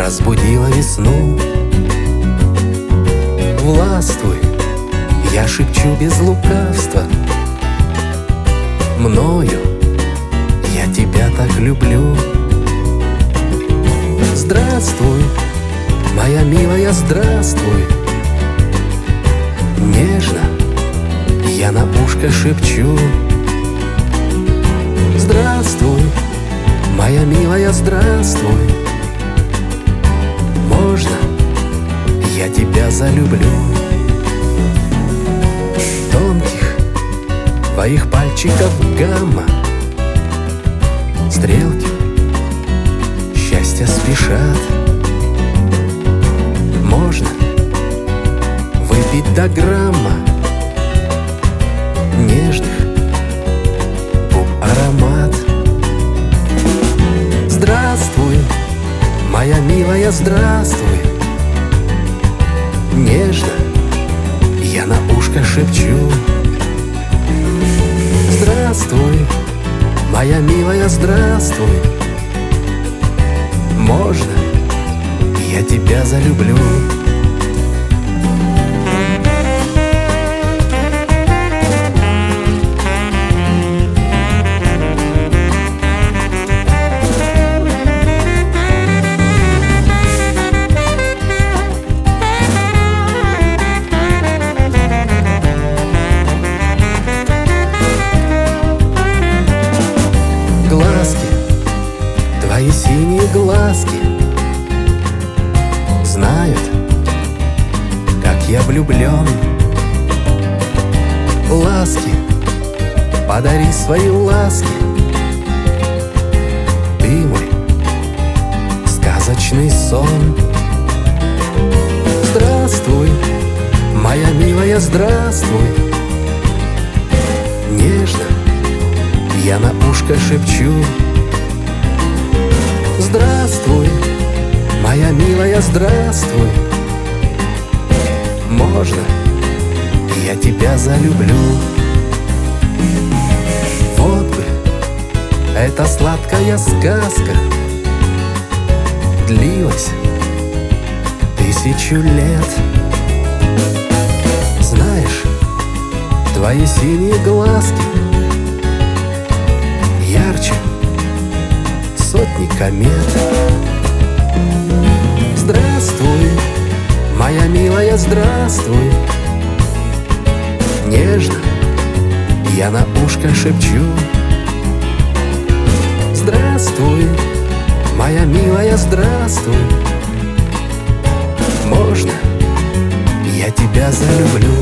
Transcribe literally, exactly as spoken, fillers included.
разбудила весну. Властвуй, я шепчу без лукавства, мною я тебя так люблю. Здравствуй, моя милая, здравствуй. Нежно я на ушко шепчу. Здравствуй, моя милая, здравствуй. Можно я тебя залюблю? Тонких твоих пальчиков гамма, стрелки счастья спешат. Можно выпить до грамма нежных губ аромат. Здравствуй, моя милая, здравствуй. Нежно я на ушко шепчу. Здравствуй, моя милая, здравствуй. Можно я тебя залюблю? Глазки, твои синие глазки знают, как я влюблен. Ласки, подари свои ласки. Ты мой сказочный сон. Здравствуй, моя милая, здравствуй. Нежно я на ушко шепчу. Здравствуй, моя милая, здравствуй. Можно я тебя залюблю? Вот бы эта сладкая сказка длилась тысячу лет. Знаешь, твои синие глазки ярче сотни комет. Здравствуй, моя милая, здравствуй. Нежно я на ушко шепчу. Здравствуй, моя милая, здравствуй. Можно я тебя залюблю?